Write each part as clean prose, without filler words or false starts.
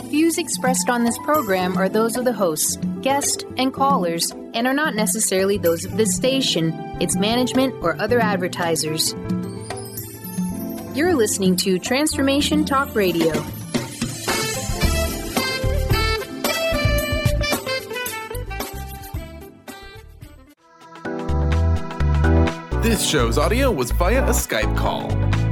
Views expressed on this program are those of the hosts, guests, and callers, and are not necessarily those of this station, its management, or other advertisers. You're listening to Transformation Talk Radio. This show's audio was via a Skype call.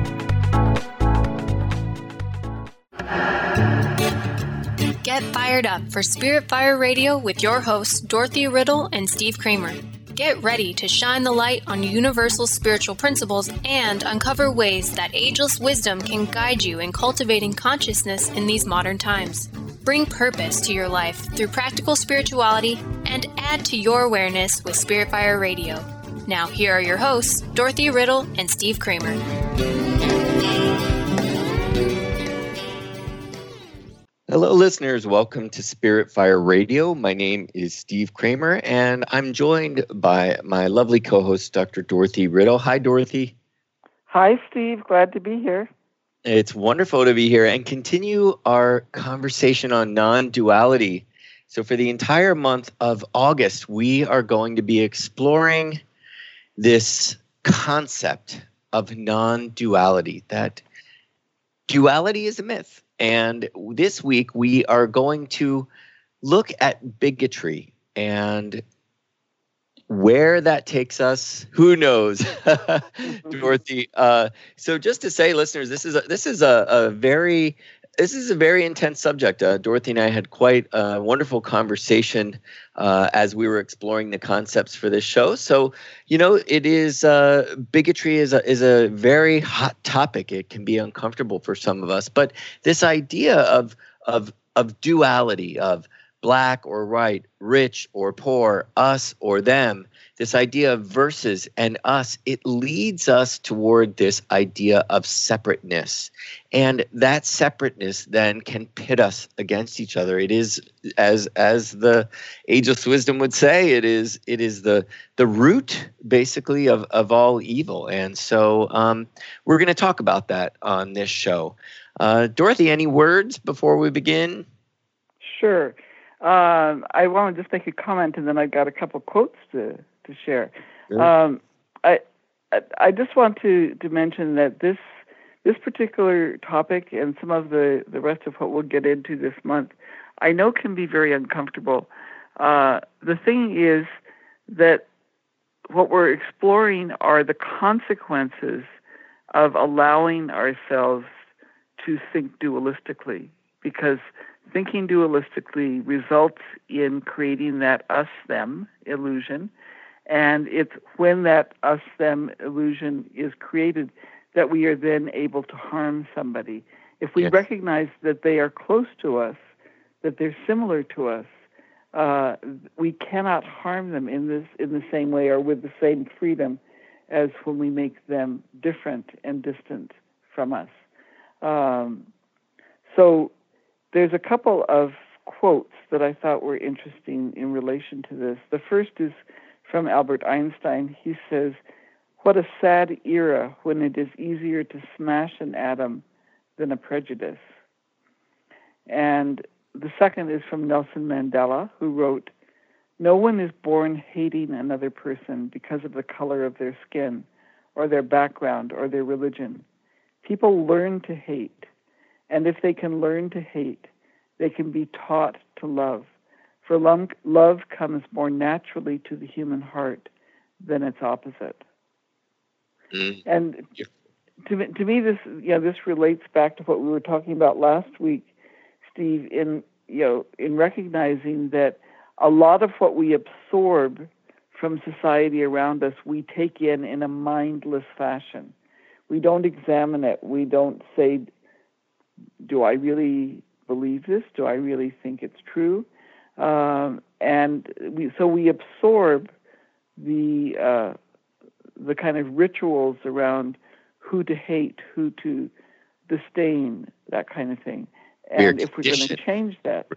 Get fired up for Spirit Fire Radio with your hosts, Dorothy Riddle and Steve Kramer. Get ready to shine the light on universal spiritual principles and uncover ways that ageless wisdom can guide you in cultivating consciousness in these modern times. Bring purpose to your life through practical spirituality and add to your awareness with Spirit Fire Radio. Now, here are your hosts, Dorothy Riddle and Steve Kramer. Hello, listeners. Welcome to Spirit Fire Radio. My name is Steve Kramer, and I'm joined by my lovely co-host, Dr. Dorothy Riddle. Hi, Dorothy. Hi, Steve. Glad to be here. It's wonderful to be here and continue our conversation on non-duality. So for the entire month of August, we are going to be exploring this concept of non-duality, that duality is a myth. And this week we are going to look at bigotry and where that takes us. Who knows, Dorothy? So just to say, listeners, this is a very intense subject. Dorothy and I had quite a wonderful conversation as we were exploring the concepts for this show. So, it is bigotry is a very hot topic. It can be uncomfortable for some of us, but this idea of duality, of black or white, rich or poor, us or them, this idea of versus and us, it leads us toward this idea of separateness. And that separateness then can pit us against each other. It is, as the ageless wisdom would say, it is the root, basically, of all evil. And so we're going to talk about that on this show. Dorothy, any words before we begin? Sure. I want to just make a comment, and then I got a couple quotes to share. Sure. I just want to mention that this particular topic and some of the rest of what we'll get into this month, I know can be very uncomfortable. The thing is that what we're exploring are the consequences of allowing ourselves to think dualistically, because thinking dualistically results in creating that us-them illusion. And it's when that us-them illusion is created that we are then able to harm somebody. If we recognize that they are close to us, that they're similar to us, we cannot harm them in the same way or with the same freedom as when we make them different and distant from us. So there's a couple of quotes that I thought were interesting in relation to this. The first is from Albert Einstein. He says, "What a sad era when it is easier to smash an atom than a prejudice." And the second is from Nelson Mandela, who wrote, "No one is born hating another person because of the color of their skin or their background or their religion. People learn to hate, and if they can learn to hate, they can be taught to love. For love comes more naturally to the human heart than its opposite." And to me, this relates back to what we were talking about last week, Steve, in recognizing that a lot of what we absorb from society around us, we take in a mindless fashion. We don't examine it. We don't say, do I really believe this? Do I really think it's true? And we absorb the kind of rituals around who to hate, who to disdain, that kind of thing. And if we're going to change that,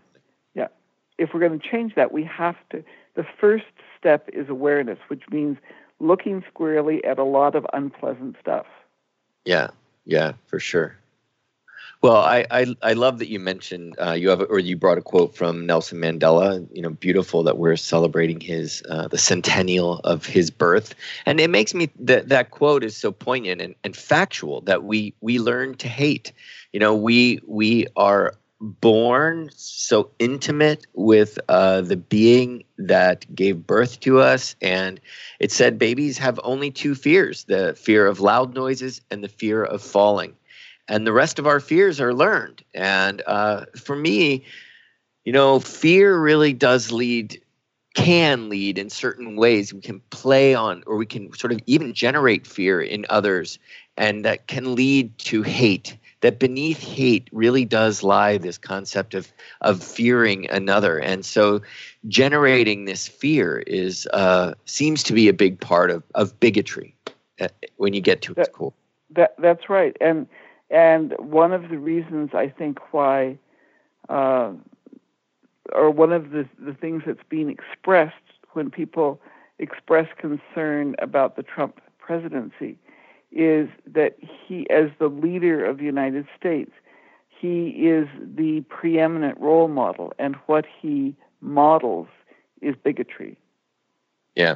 we have to. The first step is awareness, which means looking squarely at a lot of unpleasant stuff. Yeah, for sure. Well, I love that you mentioned you brought a quote from Nelson Mandela. Beautiful that we're celebrating his the centennial of his birth, and it makes me that quote is so poignant and factual that we learn to hate. We are born so intimate with the being that gave birth to us, and it said babies have only two fears: the fear of loud noises and the fear of falling. And the rest of our fears are learned. And for me, fear really can lead in certain ways. We can play on, or we can sort of even generate fear in others. And that can lead to hate. That beneath hate really does lie this concept of fearing another. And so generating this fear seems to be a big part of bigotry when you get to its core. That's right. And one of the reasons I think why, or one of the things that's being expressed when people express concern about the Trump presidency is that he, as the leader of the United States, he is the preeminent role model, and what he models is bigotry. Yeah.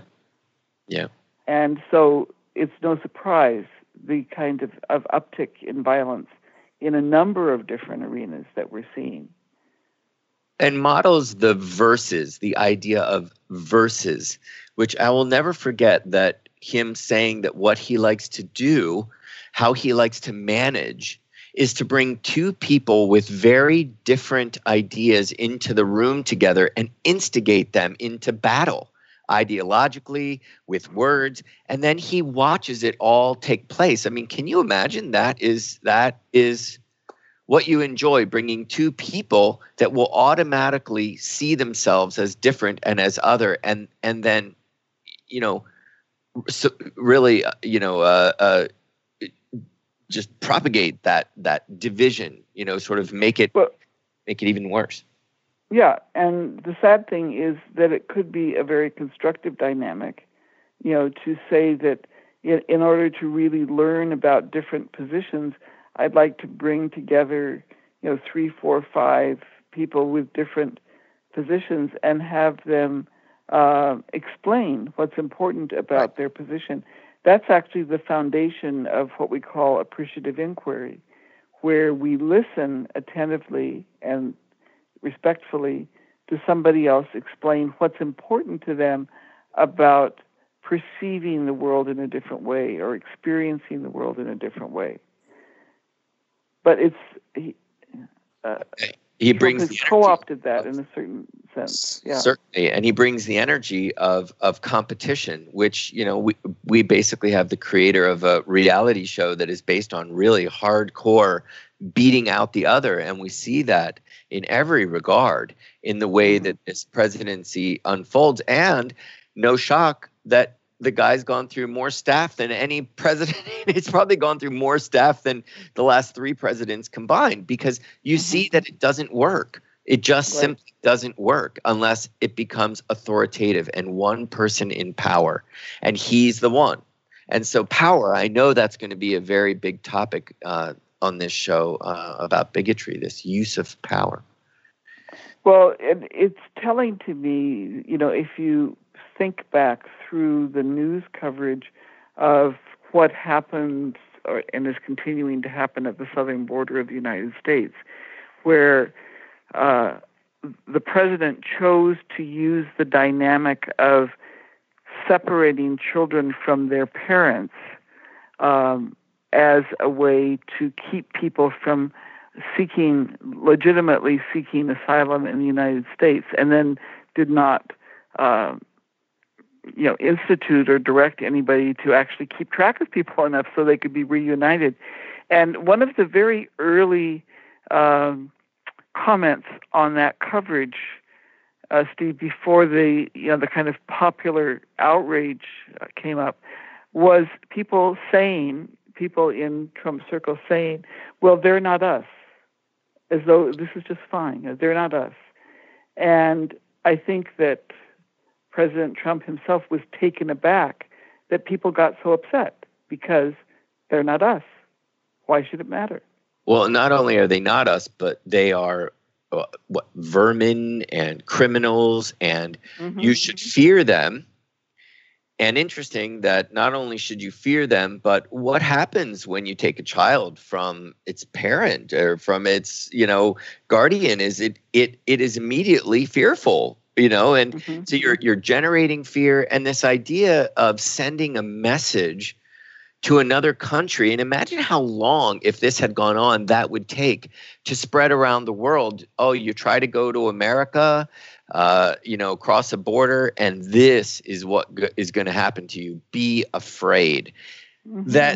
And so it's no surprise the kind of uptick in violence in a number of different arenas that we're seeing. And models the verses, the idea of verses, which I will never forget that him saying that what he likes to do, how he likes to manage, is to bring two people with very different ideas into the room together and instigate them into battle. Ideologically, with words, and then he watches it all take place. I mean, can you imagine that is what you enjoy, bringing two people that will automatically see themselves as different and as other, and then, so really, just propagate that division, sort of make it even worse. Yeah, and the sad thing is that it could be a very constructive dynamic, to say that in order to really learn about different positions, I'd like to bring together, 3, 4, 5 people with different positions and have them explain what's important about their position. That's actually the foundation of what we call appreciative inquiry, where we listen attentively and respectfully to somebody else explain what's important to them about perceiving the world in a different way or experiencing the world in a different way. But he brings co-opted that in a certain sense. Yeah. Certainly, and he brings the energy of competition, which we basically have the creator of a reality show that is based on really hardcore beating out the other, and we see that in every regard in the way that this presidency unfolds. And no shock that the guy's gone through more staff than any president. It's probably gone through more staff than the last 3 presidents combined, because you see that it doesn't work. It just simply doesn't work unless it becomes authoritative and one person in power, and he's the one. And so power, I know that's going to be a very big topic on this show about bigotry, this use of power. Well, it's telling to me, if you think back through the news coverage of what happened and is continuing to happen at the southern border of the United States, where the president chose to use the dynamic of separating children from their parents as a way to keep people from legitimately seeking asylum in the United States, and then did not institute or direct anybody to actually keep track of people enough so they could be reunited. And one of the very early comments on that coverage, Steve, before the kind of popular outrage came up, was people in Trump's circle saying, well, they're not us, as though this is just fine. They're not us. And I think that President Trump himself was taken aback that people got so upset, because they're not us. Why should it matter? Well, not only are they not us, but they are vermin and criminals, and you should fear them. And interesting that not only should you fear them, but what happens when you take a child from its parent or from its, guardian is it is immediately fearful, and so you're generating fear, and this idea of sending a message to another country. And imagine how long, if this had gone on, that would take to spread around the world. Oh, you try to go to America, cross a border, and this is what is going to happen to you. Be afraid. That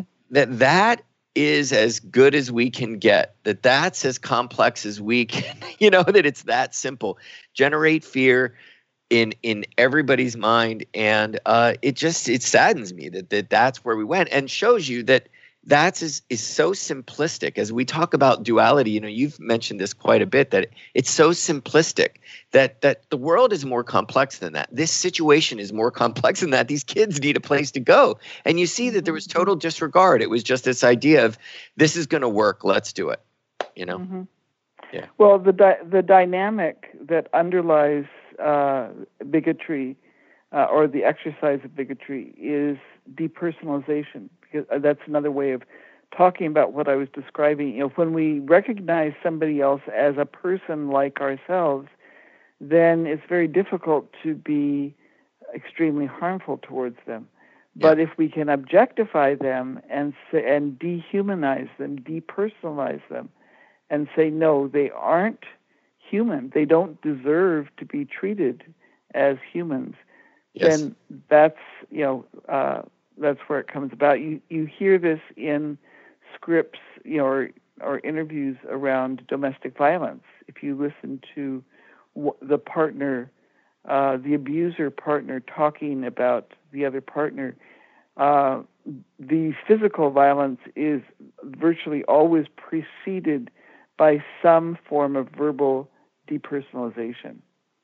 is as good as we can get. That's as complex as we can. That it's that simple. Generate fear in everybody's mind, and it saddens me that that's where we went, and shows you that is so simplistic. As we talk about duality, you've mentioned this quite a bit, that it's so simplistic that the world is more complex than that. This situation is more complex than that. These kids need a place to go, and you see that there was total disregard. It was just this idea of, this is going to work, let's do it. Yeah. Well, the dynamic that underlies bigotry or the exercise of bigotry is depersonalization, because that's another way of talking about what I was describing. When we recognize somebody else as a person like ourselves, then it's very difficult to be extremely harmful towards them. But if we can objectify them and dehumanize them, depersonalize them, and say, no, they aren't human, they don't deserve to be treated as humans, then that's where it comes about. You hear this in scripts, or interviews around domestic violence. If you listen to the partner, the abuser partner, talking about the other partner, the physical violence is virtually always preceded by some form of verbal depersonalization,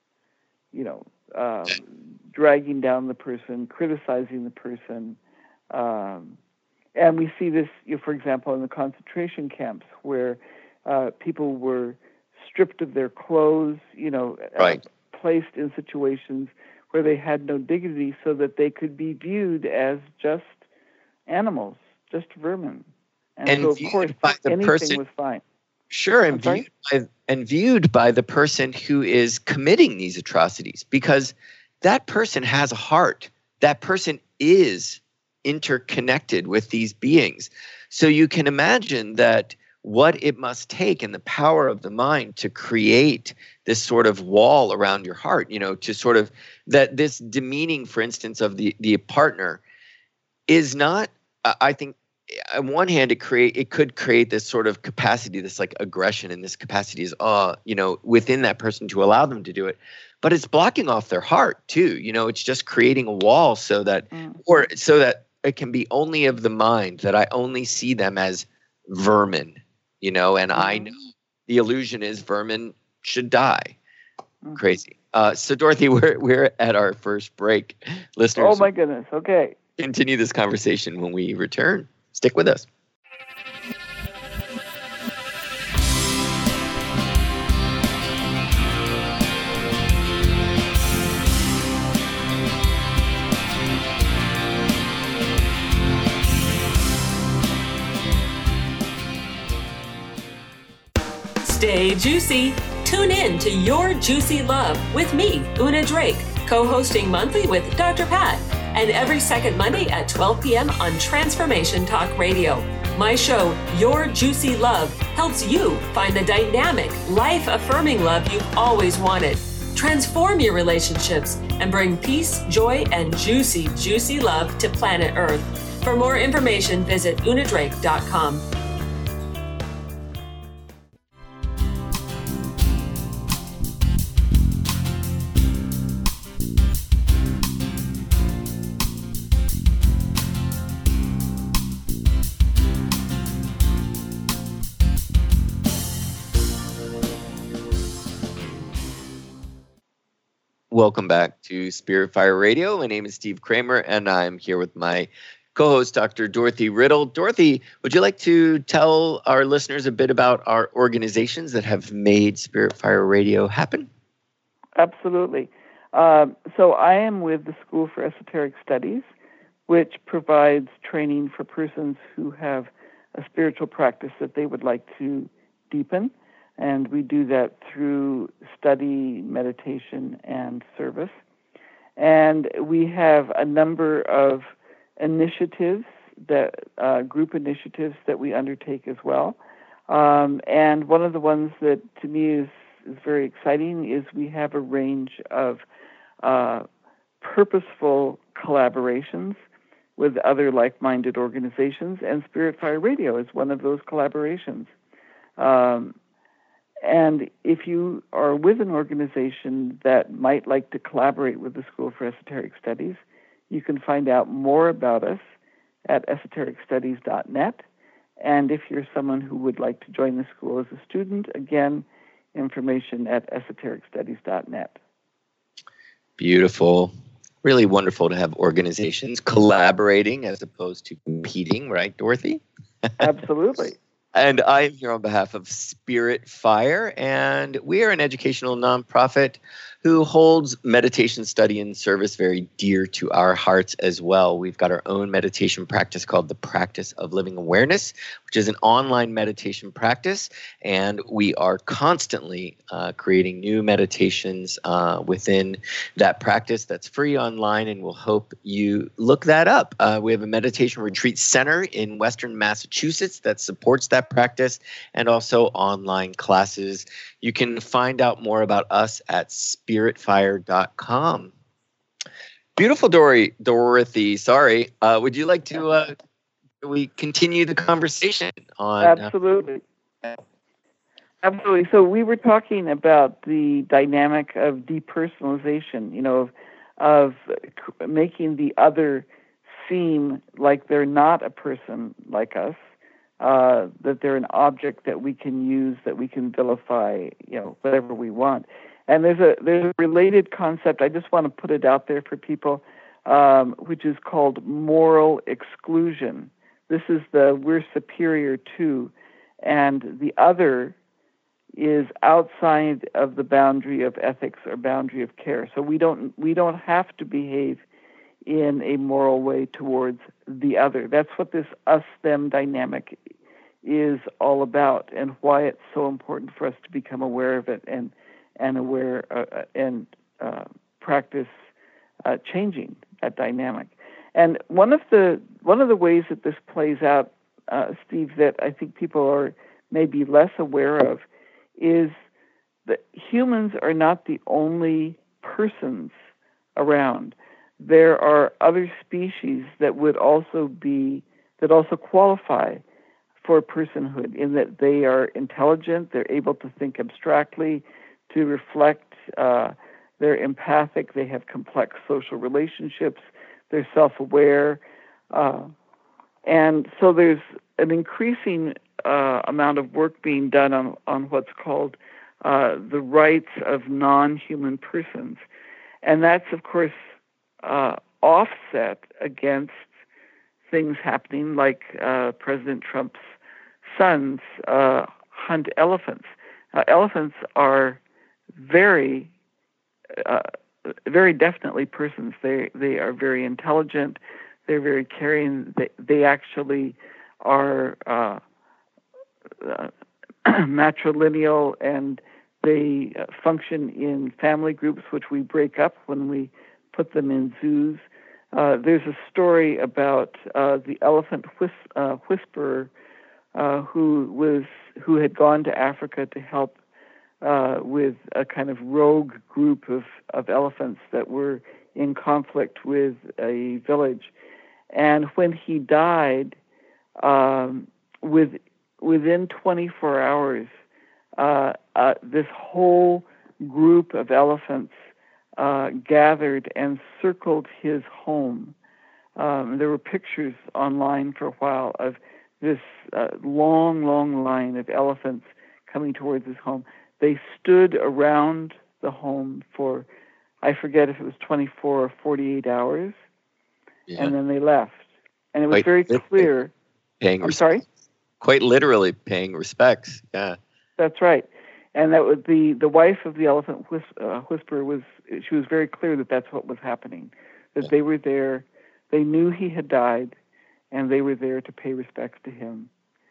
dragging down the person, criticizing the person. And we see this, for example, in the concentration camps, where people were stripped of their clothes, placed in situations where they had no dignity, so that they could be viewed as just animals, just vermin. And so, of course, anything was fine. Sure, and viewed by the person who is committing these atrocities, because that person has a heart. That person is interconnected with these beings. So you can imagine that what it must take, and the power of the mind, to create this sort of wall around your heart, to sort of, that this demeaning, for instance, of the partner is not, I think, on one hand, it could create this sort of capacity, this like aggression, and this capacity is within that person to allow them to do it, but it's blocking off their heart too. It's just creating a wall so that it can be only of the mind, that I only see them as vermin, and I know the illusion is vermin should die. Crazy. So Dorothy, we're at our first break. Listeners, oh my goodness. Okay. Continue this conversation when we return. Stick with us. Stay juicy. Tune in to Your Juicy Love with me, Una Drake, co-hosting monthly with Dr. Pat, and every second Monday at 12 p.m. on Transformation Talk Radio. My show, Your Juicy Love, helps you find the dynamic, life-affirming love you've always wanted. Transform your relationships and bring peace, joy, and juicy, juicy love to planet Earth. For more information, visit unadrake.com. Welcome back to Spirit Fire Radio. My name is Steve Kramer, and I'm here with my co-host Dr. Dorothy Riddle. Dorothy, would you like to tell our listeners a bit about our organizations that have made Spirit Fire Radio happen? Absolutely. So I am with the School for Esoteric Studies, which provides training for persons who have a spiritual practice that they would like to deepen. And we do that through study, meditation, and service. And we have a number of initiatives, group initiatives that we undertake as well. And one of the ones that to me is very exciting is we have a range of purposeful collaborations with other like-minded organizations, and Spirit Fire Radio is one of those collaborations. And if you are with an organization that might like to collaborate with the School for Esoteric Studies, you can find out more about us at esotericstudies.net. And if you're someone who would like to join the school as a student, again, information at esotericstudies.net. Beautiful. Really wonderful to have organizations collaborating as opposed to competing, right, Dorothy? Absolutely. And I am here on behalf of Spirit Fire, and we are an educational nonprofit who holds meditation study and service very dear to our hearts as well. We've got our own meditation practice called the Practice of Living Awareness, which is an online meditation practice, and we are constantly creating new meditations within that practice that's free online, and we'll hope you look that up. We have a meditation retreat center in Western Massachusetts that supports that practice, and also online classes. You can find out more about us at spiritfire.com. Beautiful, Dorothy. Sorry. Would you like to we continue the conversation on? Absolutely. Absolutely. So we were talking about the dynamic of depersonalization, of making the other seem like they're not a person like us. That they're an object that we can use, that we can vilify, whatever we want. And there's a related concept. I just want to put it out there for people, which is called moral exclusion. This is we're superior to, and the other is outside of the boundary of ethics or boundary of care. So we don't have to behave in a moral way towards the other. That's what this us-them dynamic is all about, and why it's so important for us to become aware of it and aware and practice changing that dynamic. And one of the ways that this plays out, Steve, that I think people are maybe less aware of, is that humans are not the only persons around. There are other species that would also qualify for personhood, in that they are intelligent, they're able to think abstractly, to reflect, they're empathic, they have complex social relationships, they're self-aware, and so there's an increasing amount of work being done on what's called the rights of non-human persons, and that's, of course, offset against things happening like President Trump's sons hunt elephants. Elephants are very, very definitely persons. They are very intelligent. They're very caring. They actually are matrilineal, and they function in family groups, which we break up when we put them in zoos. There's a story about the elephant whisperer who had gone to Africa to help with a kind of rogue group of elephants that were in conflict with a village. And when he died, within 24 hours, this whole group of elephants gathered and circled his home. There were pictures online for a while of this long, long line of elephants coming towards his home. They stood around the home for, I forget if it was 24 or 48 hours, and then they left. And it was very clear. Paying I'm sorry? Quite literally paying respects. Yeah. That's right. And that would be the wife of the elephant whisperer she was very clear that that's what was happening, that they were there, they knew he had died, and they were there to pay respects to him.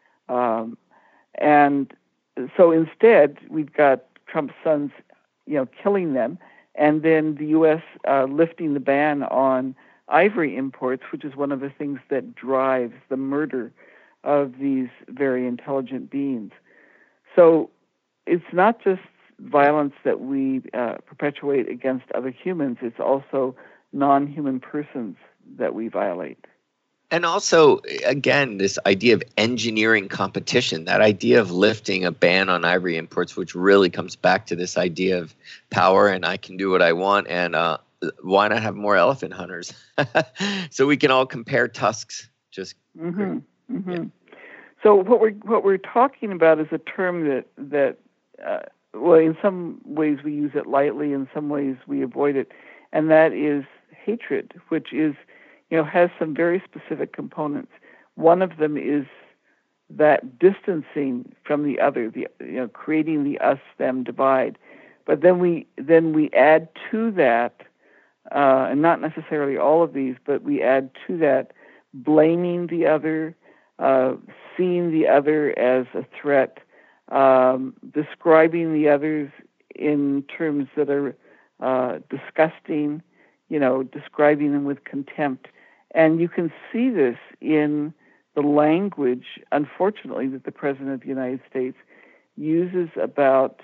And so instead, we've got Trump's sons, killing them, and then the U.S. Lifting the ban on ivory imports, which is one of the things that drives the murder of these very intelligent beings. So it's not just violence that we perpetuate against other humans, it's also non-human persons that we violate. And also, again, this idea of engineering competition, that idea of lifting a ban on ivory imports, which really comes back to this idea of power and I can do what I want, and why not have more elephant hunters? So we can all compare tusks. Just Yeah. So what we're talking about is a term that well, in some ways we use it lightly, in some ways we avoid it, and that is hatred, which is, has some very specific components. One of them is that distancing from the other, creating the us-them divide. But then we add to that, and not necessarily all of these, but we add to that blaming the other, seeing the other as a threat, describing the others in terms that are disgusting, describing them with contempt. And you can see this in the language, unfortunately, that the President of the United States uses about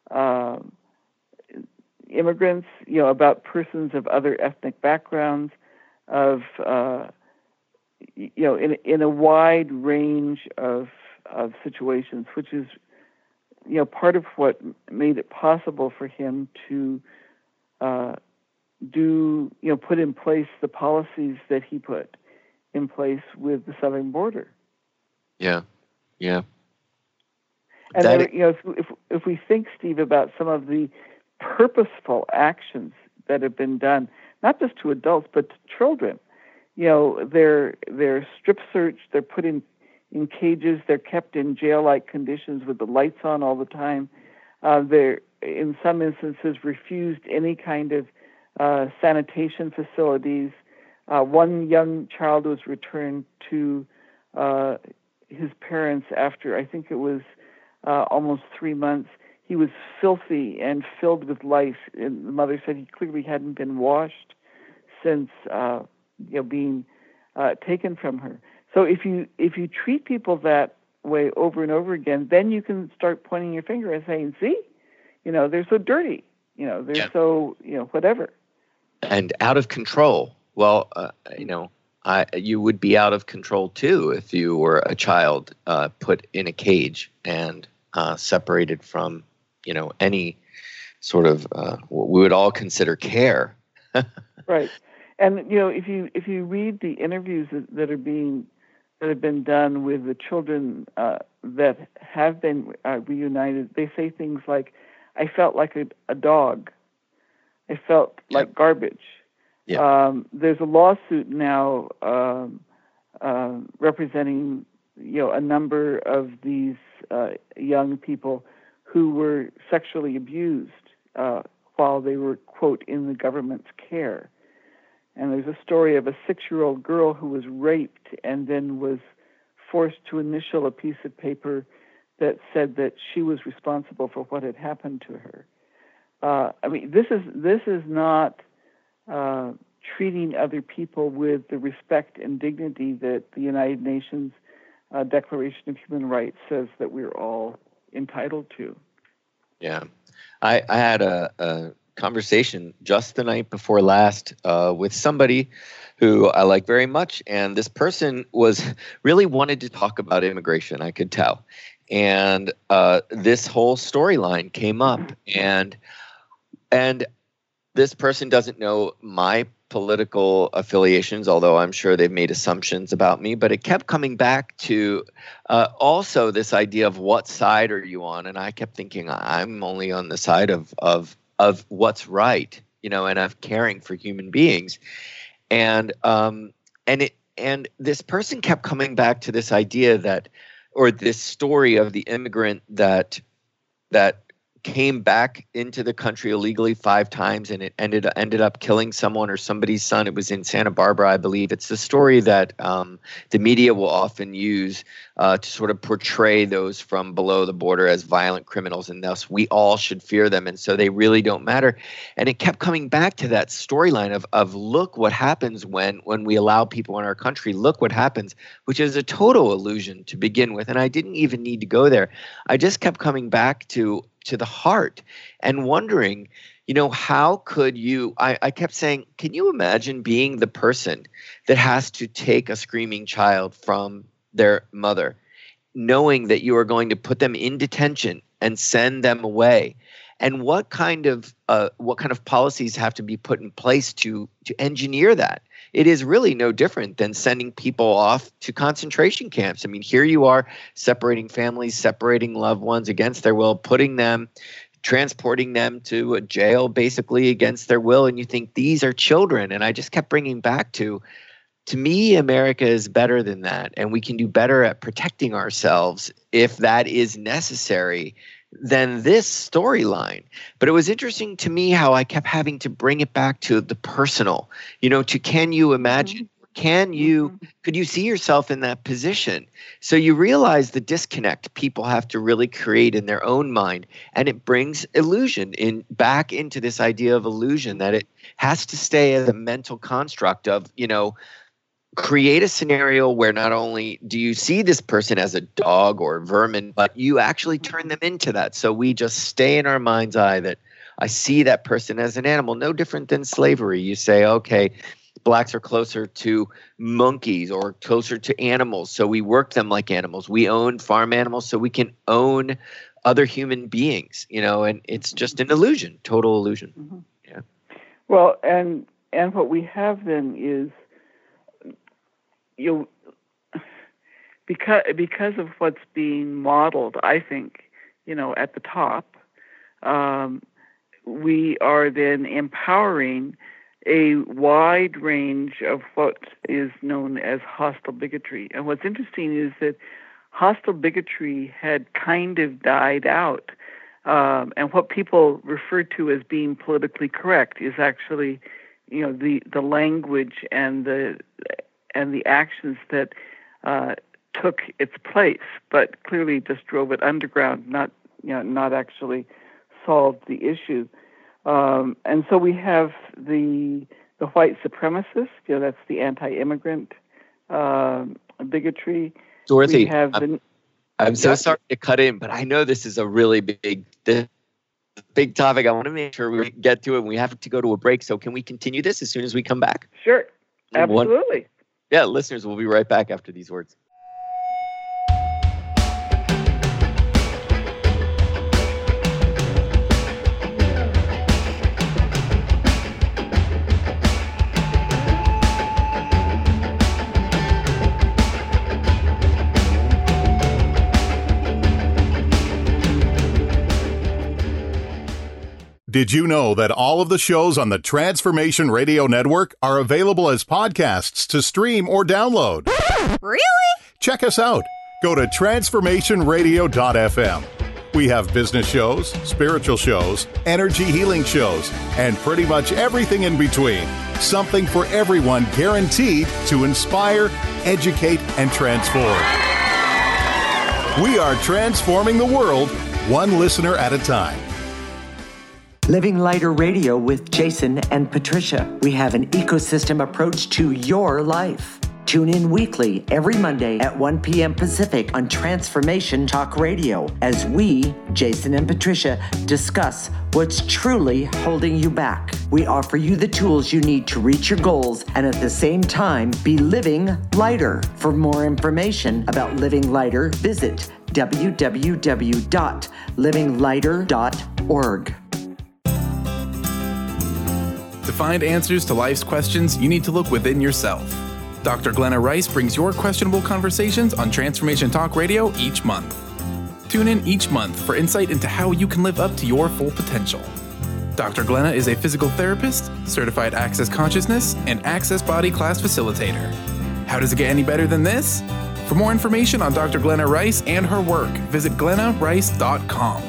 immigrants, about persons of other ethnic backgrounds, of in a wide range of situations, which is part of what made it possible for him to put in place the policies that he put in place with the southern border. Yeah. And if we think, Steve, about some of the purposeful actions that have been done, not just to adults but to children, they're strip searched, they're put in cages, they're kept in jail-like conditions with the lights on all the time. They're, in some instances, refused any kind of sanitation facilities. One young child was returned to his parents after, I think it was almost 3 months. He was filthy and filled with lice, and the mother said he clearly hadn't been washed since being taken from her. So if you treat people that way over and over again, then you can start pointing your finger and saying, "See, they're so dirty, they're so whatever." And out of control. Well, you would be out of control too if you were a child put in a cage and separated from, any sort of what we would all consider care. Right. And if you read the interviews that have been done with the children that have been reunited, they say things like, "I felt like a dog. I felt like garbage." Yeah. There's a lawsuit now representing a number of these young people who were sexually abused while they were, quote, in the government's care. And there's a story of a 6-year-old girl who was raped and then was forced to initial a piece of paper that said that she was responsible for what had happened to her. This is not treating other people with the respect and dignity that the United Nations Declaration of Human Rights says that we're all entitled to. Yeah. I had a conversation just the night before last with somebody who I like very much, and this person really wanted to talk about immigration, I could tell. And this whole storyline came up, and this person doesn't know my political affiliations, although I'm sure they've made assumptions about me, but it kept coming back to also this idea of what side are you on? And I kept thinking I'm only on the side of what's right, and of caring for human beings. And And this person kept coming back to this idea that, or this story of the immigrant that came back into the country illegally 5 times, and it ended up killing someone or somebody's son. It was in Santa Barbara, I believe. It's the story that the media will often use to sort of portray those from below the border as violent criminals, and thus we all should fear them, and so they really don't matter. And it kept coming back to that storyline of look what happens when we allow people in our country. Look what happens, which is a total illusion to begin with. And I didn't even need to go there. I just kept coming back to the heart and wondering, how could you, I kept saying, can you imagine being the person that has to take a screaming child from their mother, knowing that you are going to put them in detention and send them away? And what kind of policies have to be put in place to engineer that? It is really no different than sending people off to concentration camps. I mean, here you are separating families, separating loved ones against their will, transporting them to a jail basically against their will. And you think these are children. And I just kept bringing back to me, America is better than that. And we can do better at protecting ourselves if that is necessary than this storyline. But it was interesting to me how I kept having to bring it back to the personal, to can you imagine, could you see yourself in that position? So you realize the disconnect people have to really create in their own mind. And it brings illusion back into this idea of illusion, that it has to stay as a mental construct of, create a scenario where not only do you see this person as a dog or vermin, but you actually turn them into that. So we just stay in our mind's eye that I see that person as an animal, no different than slavery. You say, okay, blacks are closer to monkeys or closer to animals, so we work them like animals. We own farm animals so we can own other human beings, and it's just an illusion, total illusion. Mm-hmm. Yeah. Well, and what we have then is, because of what's being modeled, I think, at the top, we are then empowering a wide range of what is known as hostile bigotry. And what's interesting is that hostile bigotry had kind of died out. And what people refer to as being politically correct is actually, the language and the actions that took its place, but clearly just drove it underground, not actually solved the issue. And so we have the white supremacist, that's the anti-immigrant bigotry. Dorothy, we have I'm so sorry to cut in, but I know this is a really big topic. I want to make sure we get to it, and we have to go to a break. So can we continue this as soon as we come back? Sure, absolutely. Yeah, listeners, we'll be right back after these words. Did you know that all of the shows on the Transformation Radio Network are available as podcasts to stream or download? Really? Check us out. Go to transformationradio.fm. We have business shows, spiritual shows, energy healing shows, and pretty much everything in between. Something for everyone, guaranteed to inspire, educate, and transform. We are transforming the world, one listener at a time. Living Lighter Radio with Jason and Patricia. We have an ecosystem approach to your life. Tune in weekly every Monday at 1 p.m. Pacific on Transformation Talk Radio as we, Jason and Patricia, discuss what's truly holding you back. We offer you the tools you need to reach your goals and at the same time be living lighter. For more information about Living Lighter, visit www.livinglighter.org. To find answers to life's questions, you need to look within yourself. Dr. Glenna Rice brings your questionable conversations on Transformation Talk Radio each month. Tune in each month for insight into how you can live up to your full potential. Dr. Glenna is a physical therapist, certified Access Consciousness, and Access Body Class facilitator. How does it get any better than this? For more information on Dr. Glenna Rice and her work, visit glennarice.com.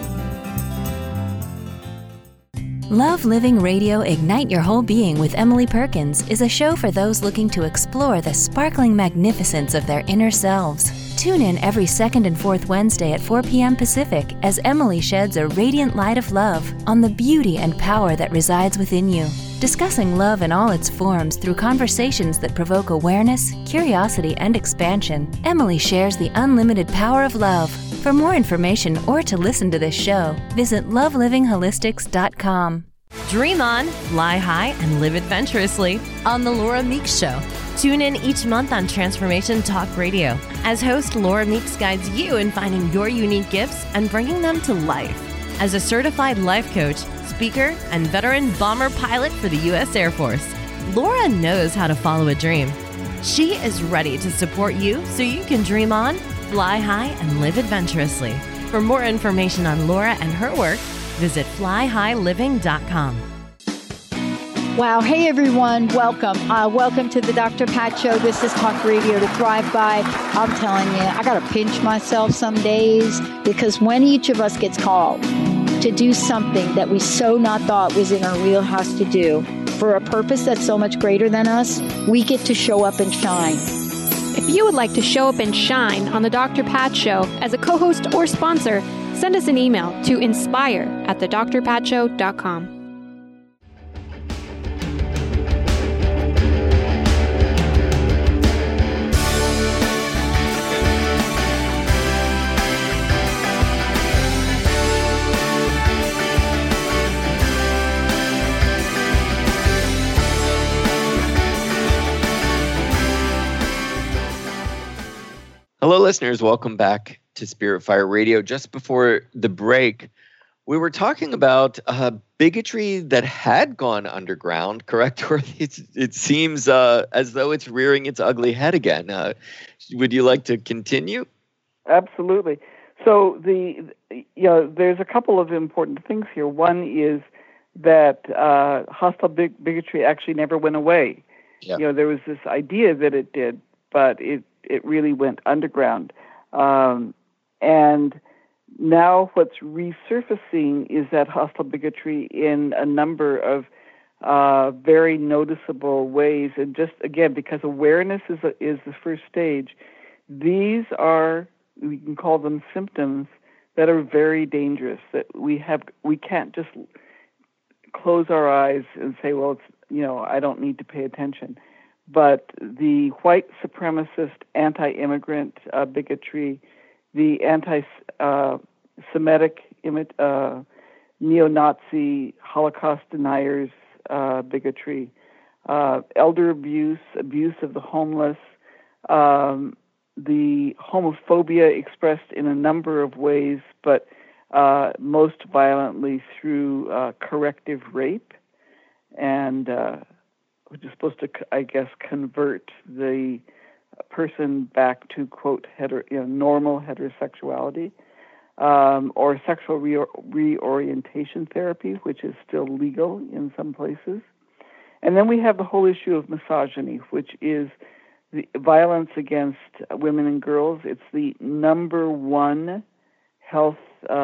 Love Living Radio Ignite Your Whole Being with Emily Perkins is a show for those looking to explore the sparkling magnificence of their inner selves. Tune in every second and fourth Wednesday at 4 p.m. Pacific as Emily sheds a radiant light of love on the beauty and power that resides within you. Discussing love in all its forms through conversations that provoke awareness, curiosity, and expansion, Emily shares the unlimited power of love. For more information or to listen to this show, visit lovelivingHolistics.com. Dream on, fly high, and live adventurously on The Laura Meeks Show. Tune in each month on Transformation Talk Radio as host Laura Meeks guides you in finding your unique gifts and bringing them to life. As a certified life coach, speaker, and veteran bomber pilot for the U.S. Air Force, Laura knows how to follow a dream. She is ready to support you so you can dream on, fly high, and live adventurously. For more information on Laura and her work, visit flyhighliving.com. Wow. Hey, everyone. Welcome. Welcome to the Dr. Pat Show. This is Talk Radio to Thrive By. I'm telling you, I got to pinch myself some days because when each of us gets called to do something that we so not thought was in our wheelhouse to do for a purpose that's so much greater than us, we get to show up and shine. If you would like to show up and shine on the Dr. Pat Show as a co-host or sponsor, send us an email to inspire@thedrpatshow.com. Hello, listeners. Welcome back to Spirit Fire Radio. Just before the break, we were talking about bigotry that had gone underground, correct? Or it seems as though it's rearing its ugly head again. Would you like to continue? Absolutely. So there's a couple of important things here. One is that hostile bigotry actually never went away. Yeah. There was this idea that it did, but it really went underground. And now what's resurfacing is that hostile bigotry in a number of very noticeable ways. And just, again, because awareness is the first stage, these are, we can call them symptoms that are very dangerous, that we can't just close our eyes and say, well, it's, I don't need to pay attention. But the white supremacist, anti-immigrant bigotry, the anti-Semitic neo-Nazi Holocaust deniers bigotry, elder abuse of the homeless, the homophobia expressed in a number of ways, but most violently through corrective rape, and which is supposed to, I guess, convert the person back to, quote, normal heterosexuality, or sexual reorientation therapy, which is still legal in some places. And then we have the whole issue of misogyny, which is the violence against women and girls. It's the number one health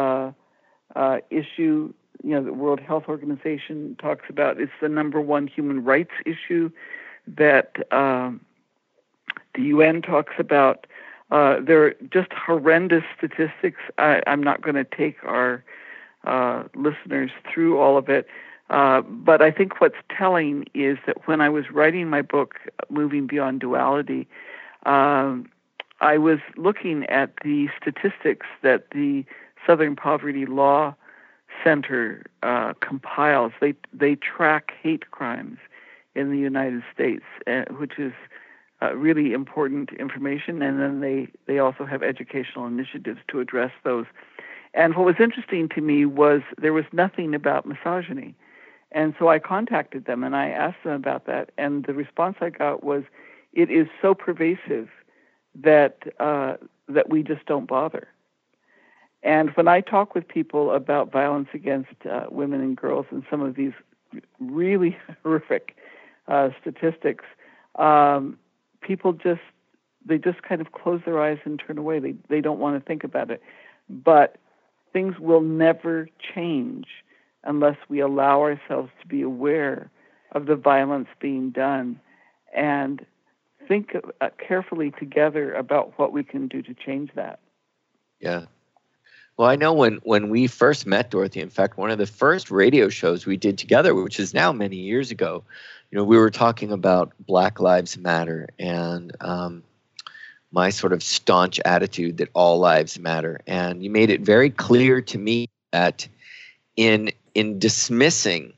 issue. The World Health Organization talks about. It's the number one human rights issue that the UN talks about. There are just horrendous statistics. I'm not going to take our listeners through all of it, but I think what's telling is that when I was writing my book, Moving Beyond Duality, I was looking at the statistics that the Southern Poverty Law Center compiles. They track hate crimes in the United States, which is really important information, and then they also have educational initiatives to address those. And what was interesting to me was there was nothing about misogyny. And so I contacted them and I asked them about that, and the response I got was, it is so pervasive that we just don't bother. And when I talk with people about violence against women and girls and some of these really horrific statistics, people just they just kind of close their eyes and turn away. They don't want to think about it. But things will never change unless we allow ourselves to be aware of the violence being done and think carefully together about what we can do to change that. Yeah. Well, I know when we first met, Dorothy, in fact, one of the first radio shows we did together, which is now many years ago, we were talking about Black Lives Matter and my sort of staunch attitude that all lives matter. And you made it very clear to me that in dismissing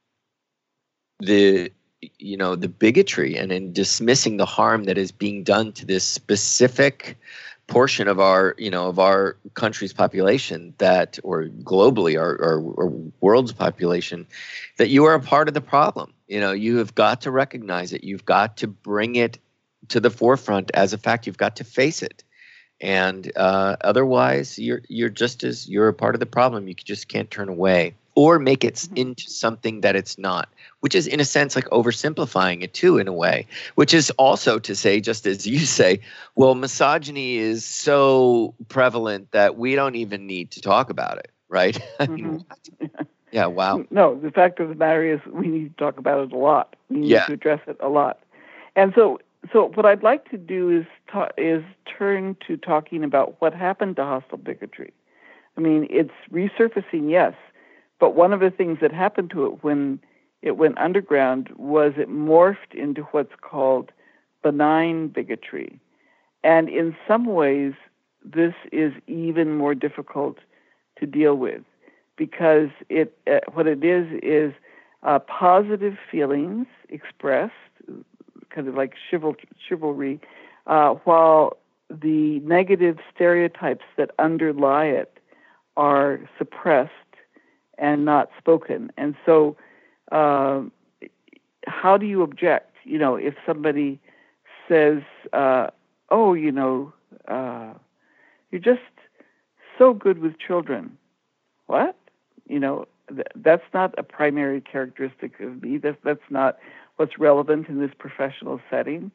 the bigotry and in dismissing the harm that is being done to this specific portion of our country's population or globally our world's population, that you are a part of the problem. You have got to recognize it. You've got to bring it to the forefront as a fact. You've got to face it. And otherwise you're a part of the problem. You just can't turn away or make it into something that it's not, which is in a sense like oversimplifying it too, in a way, which is also to say, just as you say, well, misogyny is so prevalent that we don't even need to talk about it, right? I mean, yeah, wow. No, the fact of the matter is we need to talk about it a lot. We need to address it a lot. And so what I'd like to do is turn to talking about what happened to hostile bigotry. I mean, it's resurfacing, yes, but one of the things that happened to it when it went underground was it morphed into what's called benign bigotry. And in some ways, this is even more difficult to deal with because what it is positive feelings expressed, kind of like chivalry, while the negative stereotypes that underlie it are suppressed and not spoken. And so how do you object? If somebody says, you're just so good with children. What? That's not a primary characteristic of me. That's not what's relevant in this professional setting.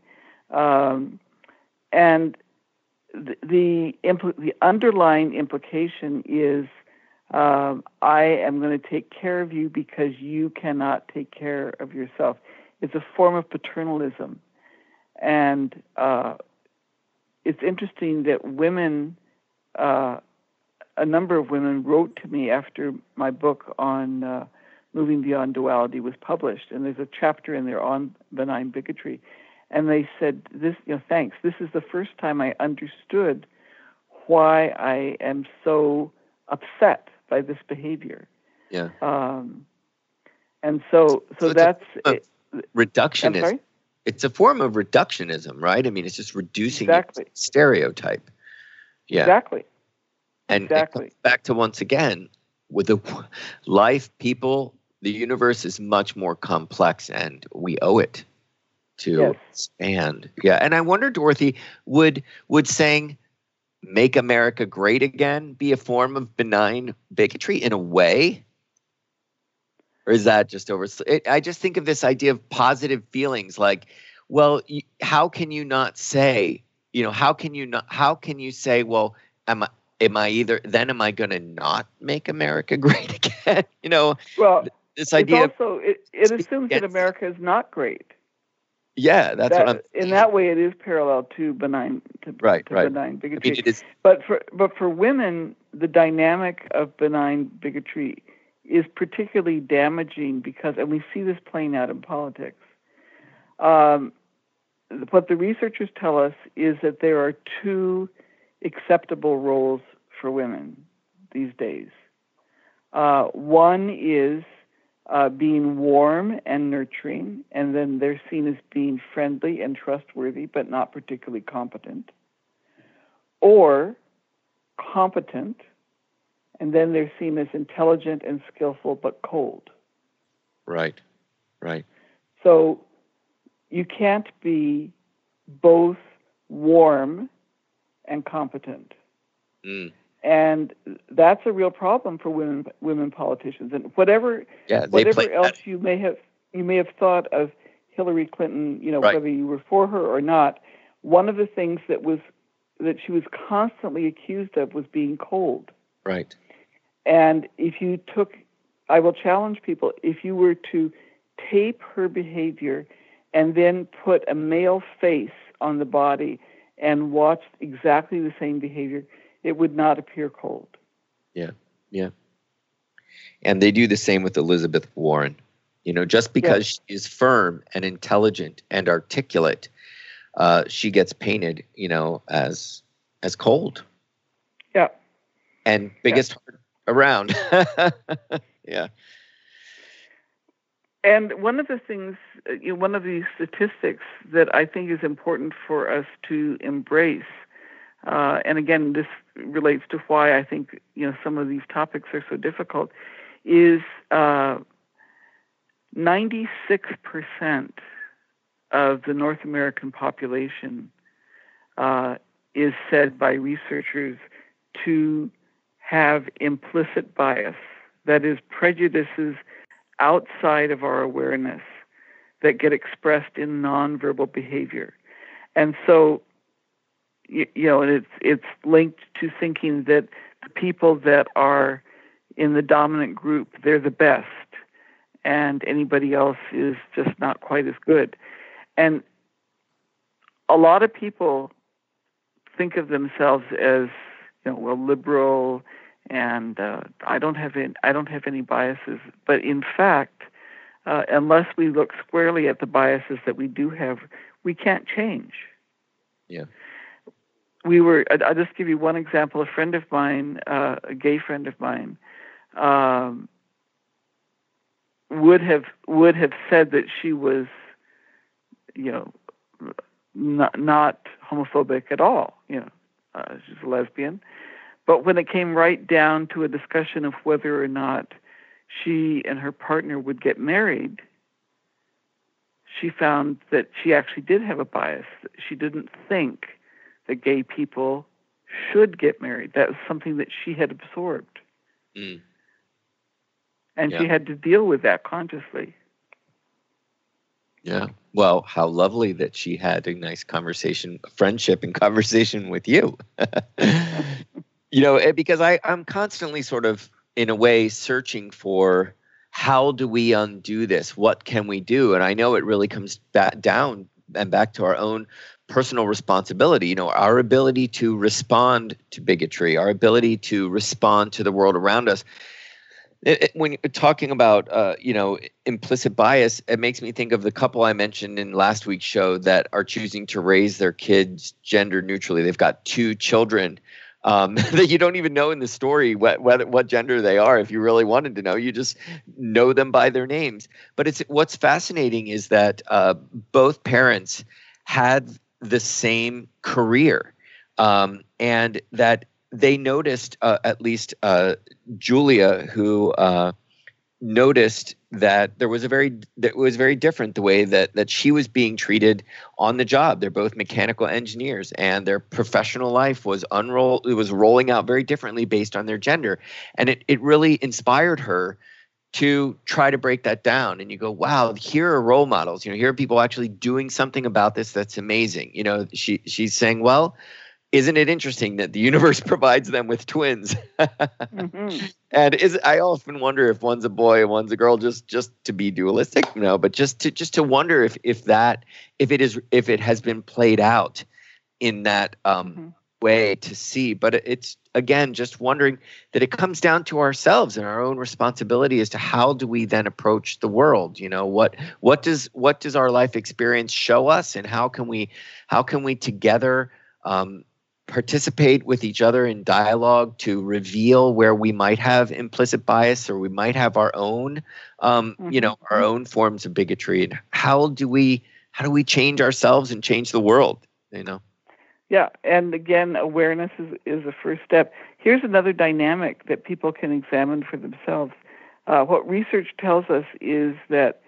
And the underlying implication is I am going to take care of you because you cannot take care of yourself. It's a form of paternalism. And it's interesting that women, a number of women wrote to me after my book on Moving Beyond Duality was published, and there's a chapter in there on benign bigotry. And they said, thanks. This is the first time I understood why I am so upset by this behavior. Yeah. And so that's reductionism. It's a form of reductionism, right? I mean, it's just reducing stereotype. Yeah. Exactly. And it comes back to, once again, with the life, people, the universe is much more complex, and we owe it to expand. Yeah. And I wonder, Dorothy, would saying "Make America Great Again" be a form of benign bigotry in a way? Or is that just I just think of this idea of positive feelings, like, well, how can you not say, how can you say, well, am I going to not make America great again? Well, this idea also, it assumes that America is not great. Yeah, that's what I'm in that way, it is parallel to benign benign bigotry. I mean, but for women, the dynamic of benign bigotry is particularly damaging because, and we see this playing out in politics. What the researchers tell us is that there are two acceptable roles for women these days. One is being warm and nurturing, and then they're seen as being friendly and trustworthy, but not particularly competent. Or competent, and then they're seen as intelligent and skillful, but cold. Right. So you can't be both warm and competent. And that's a real problem for women politicians. And whatever else you may have thought of Hillary Clinton, whether you were for her or not, one of the things that she was constantly accused of was being cold. Right. And I will challenge people, if you were to tape her behavior and then put a male face on the body and watch exactly the same behavior, it would not appear cold. Yeah, yeah. And they do the same with Elizabeth Warren. Just because she is firm and intelligent and articulate, she gets painted, as cold. Yeah. And biggest heart around. Yeah. And one of the things, one of the statistics that I think is important for us to embrace, and again, this relates to why I think, some of these topics are so difficult, is 96% of the North American population is said by researchers to have implicit bias, that is, prejudices outside of our awareness that get expressed in nonverbal behavior. And so, and it's linked to thinking that the people that are in the dominant group, they're the best, and anybody else is just not quite as good. And a lot of people think of themselves as, liberal, and I don't have any biases. But in fact, unless we look squarely at the biases that we do have, we can't change. Yeah. I'll just give you one example. A friend of mine, a gay friend of mine, would have said that she was, not homophobic at all. She's a lesbian. But when it came right down to a discussion of whether or not she and her partner would get married, she found that she actually did have a bias. She didn't think that gay people should get married. That was something that she had absorbed. Mm. And she had to deal with that consciously. Yeah. Well, how lovely that she had a nice friendship and conversation with you. Because I'm constantly sort of, in a way, searching for how do we undo this? What can we do? And I know it really comes back down and back to our own personal responsibility, our ability to respond to bigotry, our ability to respond to the world around us. When you're talking about, implicit bias, it makes me think of the couple I mentioned in last week's show that are choosing to raise their kids gender neutrally. They've got 2 children that you don't even know in the story what gender they are. If you really wanted to know, you just know them by their names. But what's fascinating is that both parents had the same career, and that they noticed, at least Julia, who noticed that it was very different the way that she was being treated on the job. They're both mechanical engineers, and their professional life was rolling out very differently based on their gender. And it really inspired her to try to break that down. And you go, wow, here are role models. Here are people actually doing something about this that's amazing. She's saying, well, isn't it interesting that the universe provides them with twins? Mm-hmm. And I often wonder if one's a boy and one's a girl, just to be dualistic, but just to wonder if it has been played out in that way to see. But it's, again, just wondering that it comes down to ourselves and our own responsibility as to how do we then approach the world. What does our life experience show us, and how can we together participate with each other in dialogue to reveal where we might have implicit bias, or we might have our own, our own forms of bigotry, and how do we change ourselves and change the world? Yeah, and again, awareness is the first step. Here's another dynamic that people can examine for themselves. What research tells us is that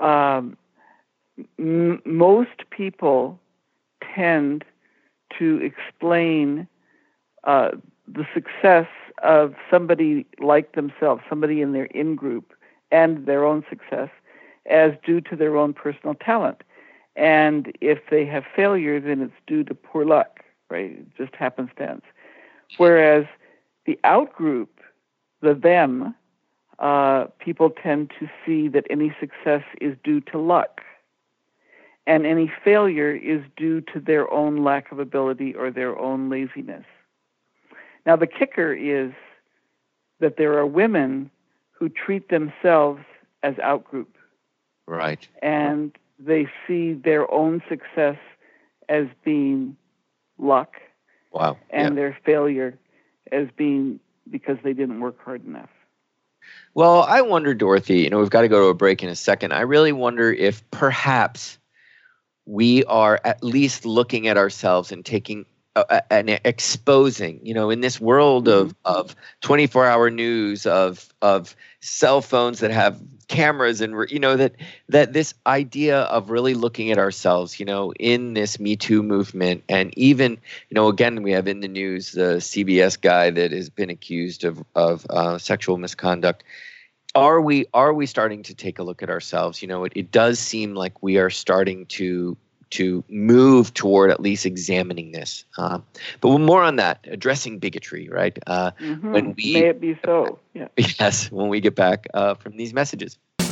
most people tend to explain the success of somebody like themselves, somebody in their in-group, and their own success as due to their own personal talent. And if they have failure, then it's due to poor luck, right? It just happenstance. Whereas the out-group, the them, people tend to see that any success is due to luck, and any failure is due to their own lack of ability or their own laziness. Now, the kicker is that there are women who treat themselves as out-group. Right. And they see their own success as being luck. Wow. And their failure as being because they didn't work hard enough. Well, I wonder, Dorothy, we've got to go to a break in a second. I really wonder if perhaps we are at least looking at ourselves and taking and exposing, in this world of 24-hour news, of cell phones that have cameras, and that this idea of really looking at ourselves, in this Me Too movement, and even, again, we have in the news the CBS guy that has been accused of sexual misconduct. Are we starting to take a look at ourselves? It does seem like we are starting to move toward at least examining this. But more on that, addressing bigotry, right? May it be so. Yeah. Yes, when we get back from these messages.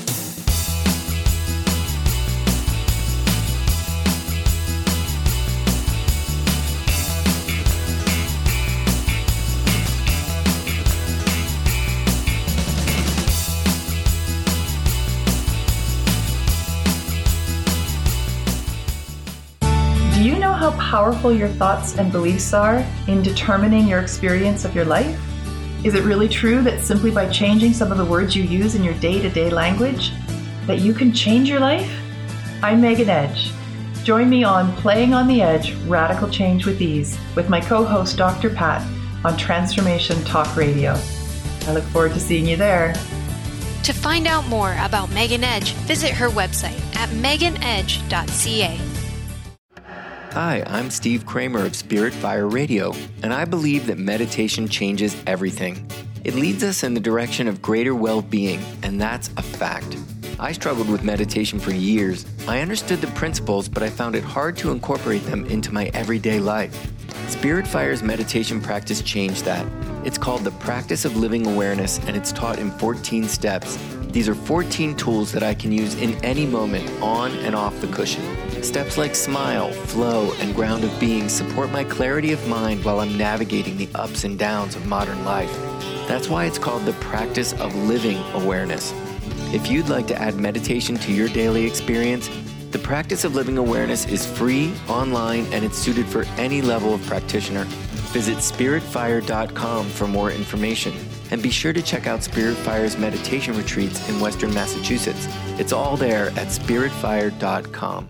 Do you know how powerful your thoughts and beliefs are in determining your experience of your life? Is it really true that simply by changing some of the words you use in your day-to-day language, that you can change your life? I'm Megan Edge. Join me on Playing on the Edge, Radical Change with Ease, with my co-host Dr. Pat on Transformation Talk Radio. I look forward to seeing you there. To find out more about Megan Edge, visit her website at meganedge.ca. Hi, I'm Steve Kramer of Spirit Fire Radio, and I believe that meditation changes everything. It leads us in the direction of greater well-being, and that's a fact. I struggled with meditation for years. I understood the principles, but I found it hard to incorporate them into my everyday life. Spirit Fire's meditation practice changed that. It's called the Practice of Living Awareness, and it's taught in 14 steps. These are 14 tools that I can use in any moment, on and off the cushion. Steps like smile, flow, and ground of being support my clarity of mind while I'm navigating the ups and downs of modern life. That's why it's called the Practice of Living Awareness. If you'd like to add meditation to your daily experience, the Practice of Living Awareness is free, online, and it's suited for any level of practitioner. Visit spiritfire.com for more information. And be sure to check out Spirit Fire's meditation retreats in Western Massachusetts. It's all there at spiritfire.com.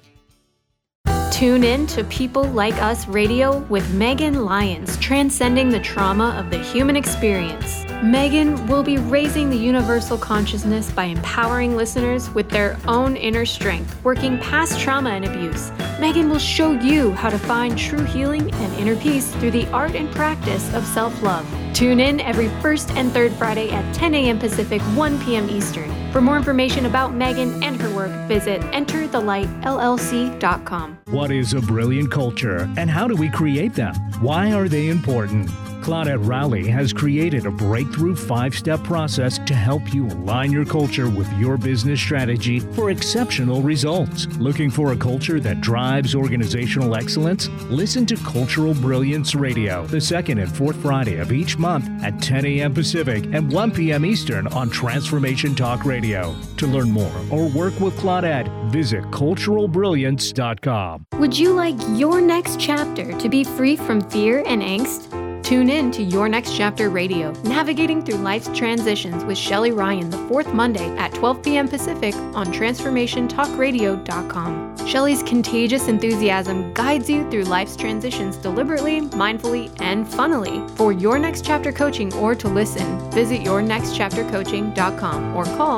Tune in to People Like Us Radio with Megan Lyons, transcending the trauma of the human experience. Megan will be raising the universal consciousness by empowering listeners with their own inner strength, working past trauma and abuse. Megan will show you how to find true healing and inner peace through the art and practice of self-love. Tune in every first and third Friday at 10 a.m. Pacific, 1 p.m. Eastern. For more information about Megan and her work, visit enterthelightllc.com. What is a brilliant culture, and how do we create them? Why are they important? Claudette Rowley has created a breakthrough 5-step process to help you align your culture with your business strategy for exceptional results. Looking for a culture that drives organizational excellence? Listen to Cultural Brilliance Radio, the second and fourth Friday of each month at 10 a.m. Pacific and 1 p.m. Eastern on Transformation Talk Radio. To learn more or work with Claudette, visit culturalbrilliance.com. Would you like your next chapter to be free from fear and angst? Tune in to Your Next Chapter Radio, navigating through life's transitions with Shelley Ryan the fourth Monday at 12 p.m. Pacific on TransformationTalkRadio.com. Shelley's contagious enthusiasm guides you through life's transitions deliberately, mindfully, and funnily. For Your Next Chapter coaching or to listen, visit YourNextChapterCoaching.com or call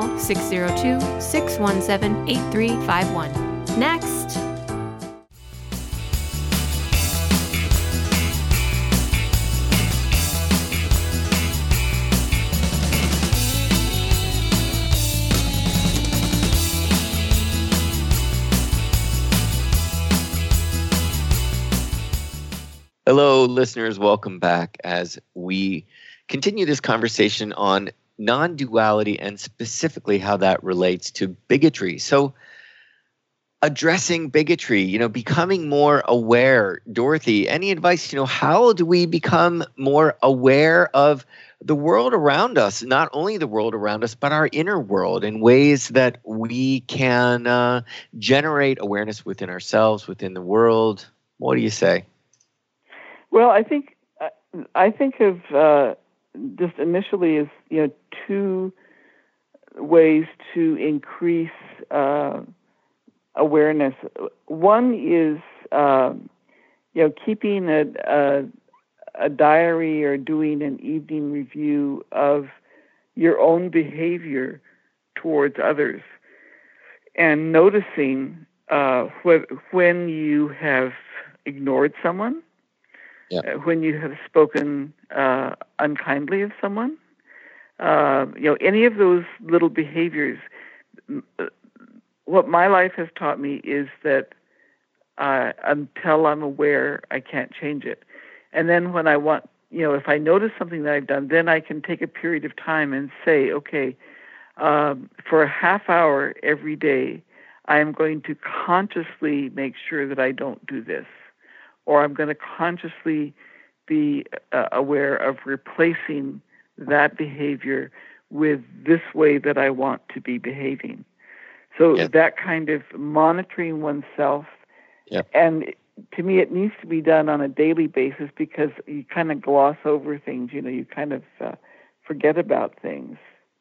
602-617-8351. Next. Hello, listeners. Welcome back as we continue this conversation on non-duality and specifically how that relates to bigotry. So, addressing bigotry, becoming more aware. Dorothy, any advice? How do we become more aware of the world around us, not only the world around us, but our inner world in ways that we can generate awareness within ourselves, within the world? What do you say? Well, I think of just initially as two ways to increase awareness. One is keeping a diary or doing an evening review of your own behavior towards others, and noticing when you have ignored someone. Yeah. When you have spoken unkindly of someone, any of those little behaviors. What my life has taught me is that until I'm aware, I can't change it. And then when I want, if I notice something that I've done, then I can take a period of time and say, okay, for a half hour every day, I am going to consciously make sure that I don't do this. Or I'm going to consciously be aware of replacing that behavior with this way that I want to be behaving. So that kind of monitoring oneself, and to me it needs to be done on a daily basis because you kind of gloss over things, you kind of forget about things.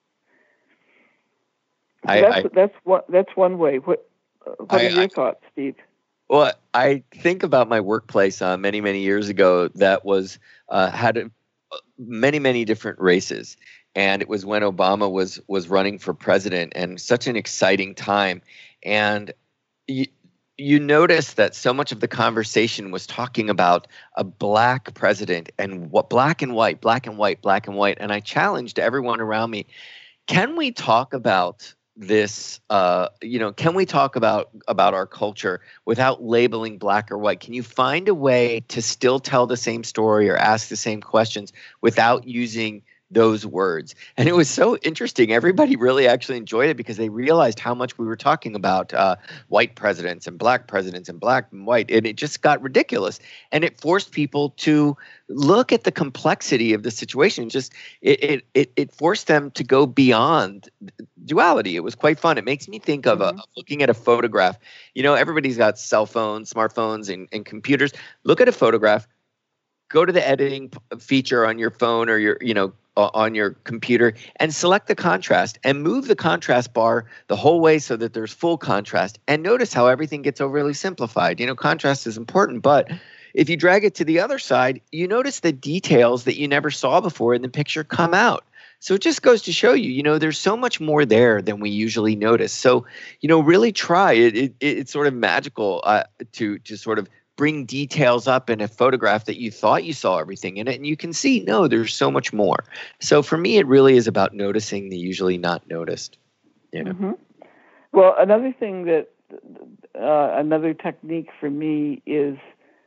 So that's one way. What are your thoughts, Steve? Well, I think about my workplace many, many years ago that was had many, many different races. And it was when Obama was running for president, and such an exciting time. And you notice that so much of the conversation was talking about a black president and what black and white. And I challenged everyone around me, can we talk about this, can we talk about our culture without labeling black or white? Can you find a way to still tell the same story or ask the same questions without using those words? And it was so interesting. Everybody really actually enjoyed it because they realized how much we were talking about white presidents and black and white. And it just got ridiculous. And it forced people to look at the complexity of the situation. Just it forced them to go beyond duality. It was quite fun. It makes me think of looking at a photograph. Everybody's got cell phones, smartphones, and computers. Look at a photograph. Go to the editing feature on your phone or your, on your computer and select the contrast and move the contrast bar the whole way so that there's full contrast. And notice how everything gets overly simplified. Contrast is important, but if you drag it to the other side, you notice the details that you never saw before in the picture come out. So it just goes to show you, there's so much more there than we usually notice. So, really try it. It's sort of magical to sort of bring details up in a photograph that you thought you saw everything in it, and you can see, no, there's so much more. So for me, it really is about noticing the usually not noticed. Mm-hmm. Well, another thing that, another technique for me is,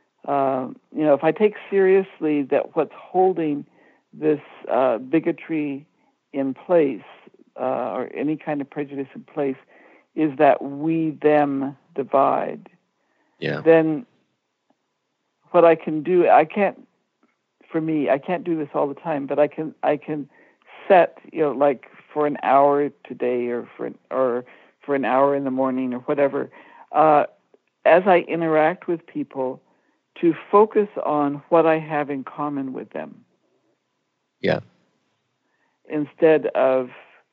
if I take seriously that what's holding this bigotry in place, or any kind of prejudice in place, is that we-them divide. Yeah. Then what I can do, I can't do this all the time, but I can set, like for an hour today or for an hour in the morning or whatever, as I interact with people, to focus on what I have in common with them. Yeah. Instead of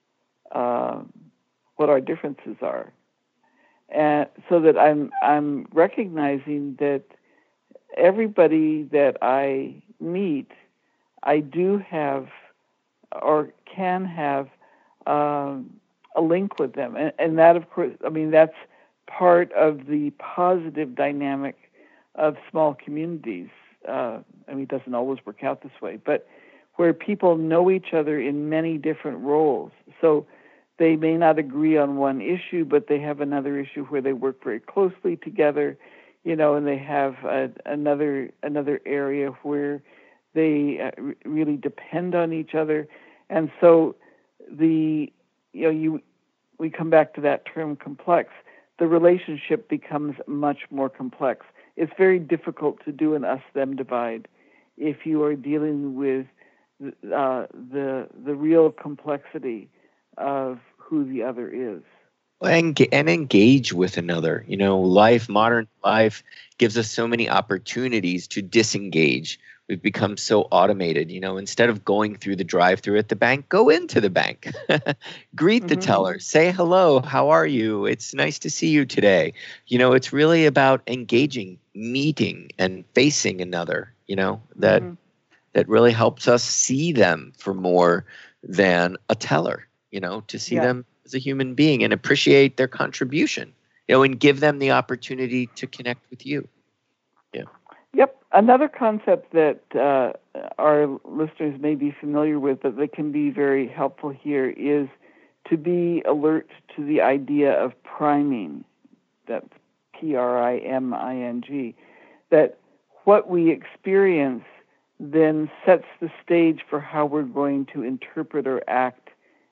what our differences are. And so that I'm recognizing that everybody that I meet, I do have or can have a link with them. And that, of course, that's part of the positive dynamic of small communities. It doesn't always work out this way, but where people know each other in many different roles. So they may not agree on one issue, but they have another issue where they work very closely together and they have another area where they really depend on each other. And so we come back to that term complex. The relationship becomes much more complex. It's very difficult to do an us-them divide if you are dealing with the real complexity of who the other is. And engage with another. Modern life gives us so many opportunities to disengage. We've become so automated. Instead of going through the drive-through at the bank, go into the bank. Greet the teller. Say hello. How are you? It's nice to see you today. It's really about engaging, meeting, and facing another. That really helps us see them for more than a teller. To see them as a human being and appreciate their contribution, and give them the opportunity to connect with you. Yeah. Yep. Another concept that our listeners may be familiar with, but that can be very helpful here, is to be alert to the idea of priming. That's priming. That what we experience then sets the stage for how we're going to interpret or act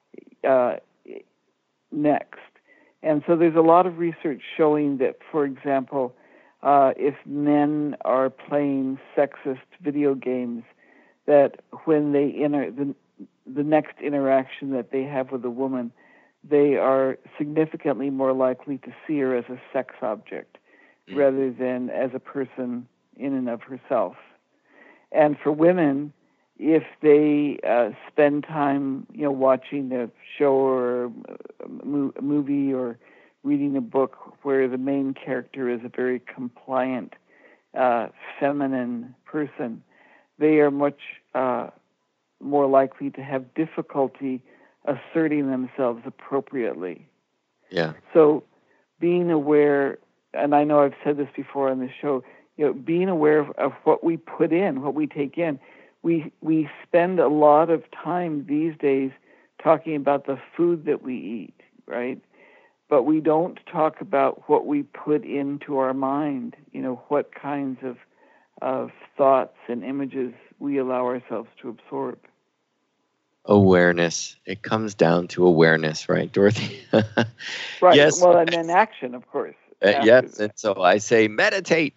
next. And so there's a lot of research showing that, for example, if men are playing sexist video games, that when they the next interaction that they have with a woman, they are significantly more likely to see her as a sex object rather than as a person in and of herself. And for women, if they spend time, watching a show or a movie or reading a book where the main character is a very compliant, feminine person, they are much more likely to have difficulty asserting themselves appropriately. Yeah. So being aware, and I know I've said this before on the show, being aware of what we put in, what we take in. We spend a lot of time these days talking about the food that we eat, right? But we don't talk about what we put into our mind, what kinds of thoughts and images we allow ourselves to absorb. Awareness. It comes down to awareness, right, Dorothy? Right. Yes. Well, and then action, of course. Yes, and so I say meditate.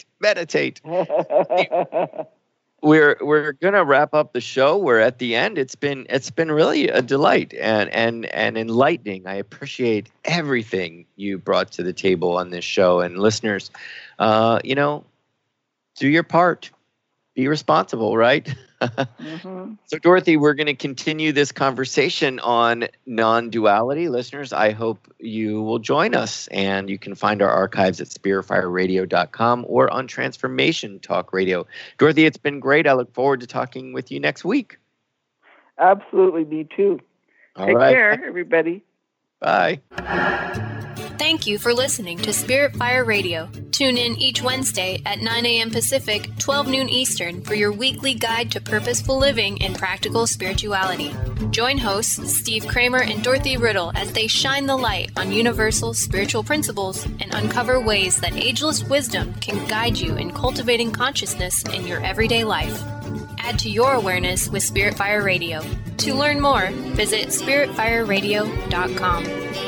We're gonna wrap up the show. We're at the end. It's been really a delight and enlightening. I appreciate everything you brought to the table on this show. And listeners, do your part. Be responsible, right? So, Dorothy, we're going to continue this conversation on non-duality. Listeners, I hope you will join us, and you can find our archives at spiritfireradio.com or on Transformation Talk Radio. Dorothy, it's been great. I look forward to talking with you next week. Absolutely, me too. Take care, everybody. Bye. Thank you for listening to Spirit Fire Radio. Tune in each Wednesday at 9 a.m. Pacific, 12 noon Eastern for your weekly guide to purposeful living and practical spirituality. Join hosts Steve Kramer and Dorothy Riddle as they shine the light on universal spiritual principles and uncover ways that ageless wisdom can guide you in cultivating consciousness in your everyday life. Add to your awareness with Spirit Fire Radio. To learn more, visit spiritfireradio.com.